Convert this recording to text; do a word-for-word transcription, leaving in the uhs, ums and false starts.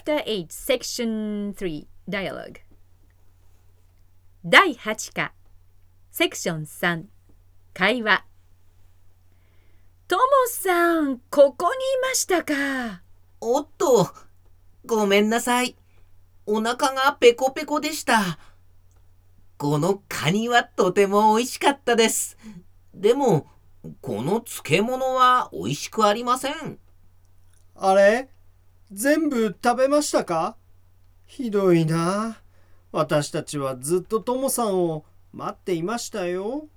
Chapter eight, Section three, Dialogue だいはち課 Section three, 会話。トモさん、ここにいましたか。 おっと、ごめんなさい。お腹がペコペコでした。このカニはとても美味しかったです。でも、この漬物は美味しくありません。 あれ？全部食べましたか？ひどいな。私たちはずっとトモさんを待っていましたよ。